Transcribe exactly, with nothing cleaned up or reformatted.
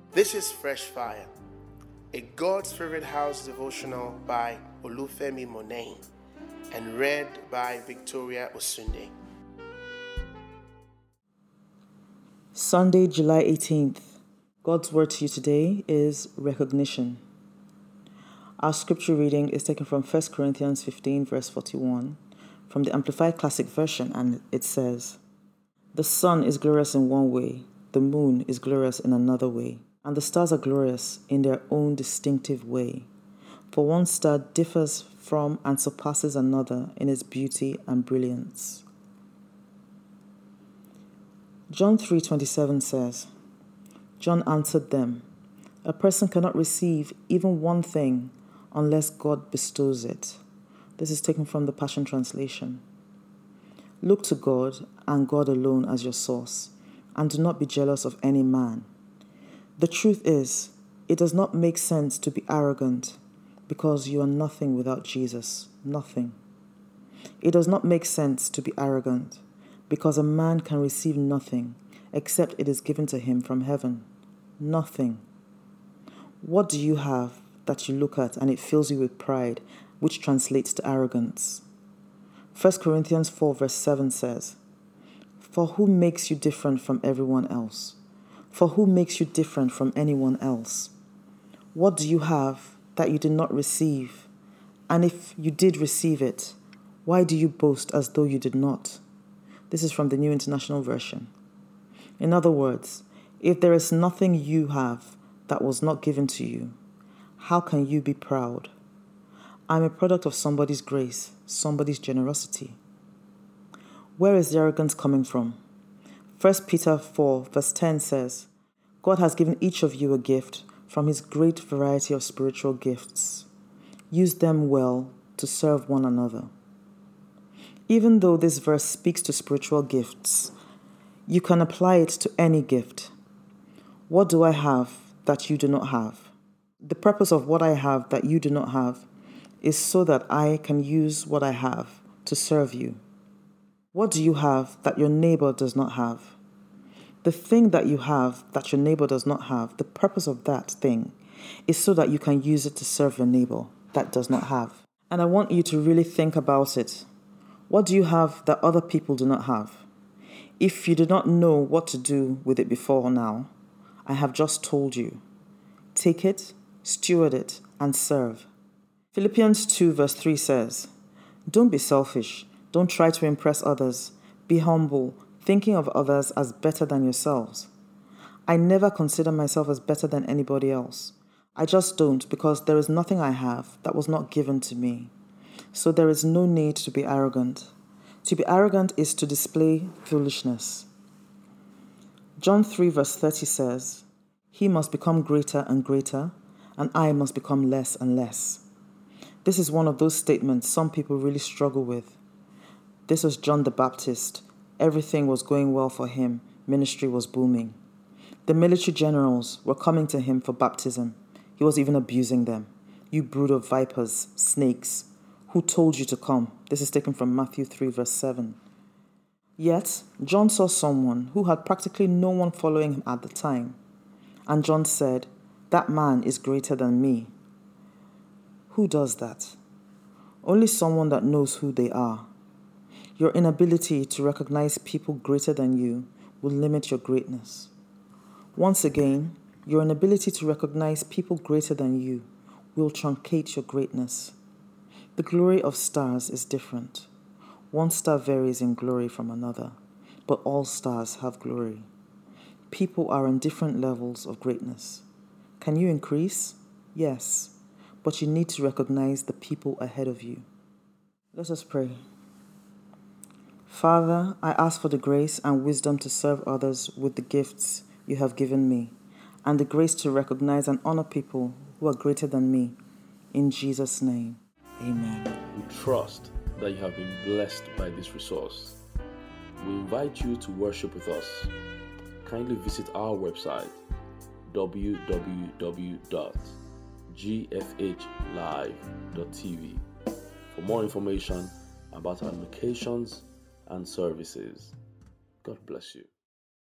This is Fresh Fire, a God's Favorite House devotional by Olufemi Monet and read by Victoria Osunde. Sunday, July eighteenth. God's word to you today is recognition. Our scripture reading is taken from First Corinthians fifteen, verse forty-one, from the Amplified Classic Version, and it says, "The sun is glorious in one way, the moon is glorious in another way, and the stars are glorious in their own distinctive way. For one star differs from and surpasses another in its beauty and brilliance." John three twenty-seven says, "John answered them, 'A person cannot receive even one thing unless God bestows it.'" This is taken from the Passion Translation. Look to God and God alone as your source, and do not be jealous of any man. The truth is, it does not make sense to be arrogant because you are nothing without Jesus. Nothing. It does not make sense to be arrogant because a man can receive nothing except it is given to him from heaven. Nothing. What do you have that you look at and it fills you with pride, which translates to arrogance? First Corinthians four verse seven says, "For who makes you different from everyone else? For who makes you different from anyone else? What do you have that you did not receive? And if you did receive it, why do you boast as though you did not?" This is from the New International Version. In other words, if there is nothing you have that was not given to you, how can you be proud? I'm a product of somebody's grace, somebody's generosity. Where is the arrogance coming from? First Peter four verse ten says, "God has given each of you a gift from his great variety of spiritual gifts. Use them well to serve one another." Even though this verse speaks to spiritual gifts, you can apply it to any gift. What do I have that you do not have? The purpose of what I have that you do not have is so that I can use what I have to serve you. What do you have that your neighbor does not have? The thing that you have that your neighbor does not have, the purpose of that thing is so that you can use it to serve your neighbor that does not have. And I want you to really think about it. What do you have that other people do not have? If you do not know what to do with it before now, I have just told you. Take it, steward it, and serve. Philippians two verse three says, "Don't be selfish. Don't try to impress others. Be humble, thinking of others as better than yourselves." I never consider myself as better than anybody else. I just don't, because there is nothing I have that was not given to me. So there is no need to be arrogant. To be arrogant is to display foolishness. John three verse thirty says, "He must become greater and greater, and I must become less and less." This is one of those statements some people really struggle with. This was John the Baptist. Everything was going well for him. Ministry was booming. The military generals were coming to him for baptism. He was even abusing them. "You brood of vipers, snakes. Who told you to come?" This is taken from Matthew three verse seven. Yet, John saw someone who had practically no one following him at the time. And John said, "That man is greater than me." Who does that? Only someone that knows who they are. Your inability to recognize people greater than you will limit your greatness. Once again, your inability to recognize people greater than you will truncate your greatness. The glory of stars is different. One star varies in glory from another, but all stars have glory. People are on different levels of greatness. Can you increase? Yes, but you need to recognize the people ahead of you. Let us pray. Father, I ask for the grace and wisdom to serve others with the gifts you have given me, and the grace to recognize and honor people who are greater than me. In Jesus' name, amen. We trust that you have been blessed by this resource. We invite you to worship with us. Kindly visit our website, w w w dot g f h live dot t v, for more information about our locations and services. God bless you.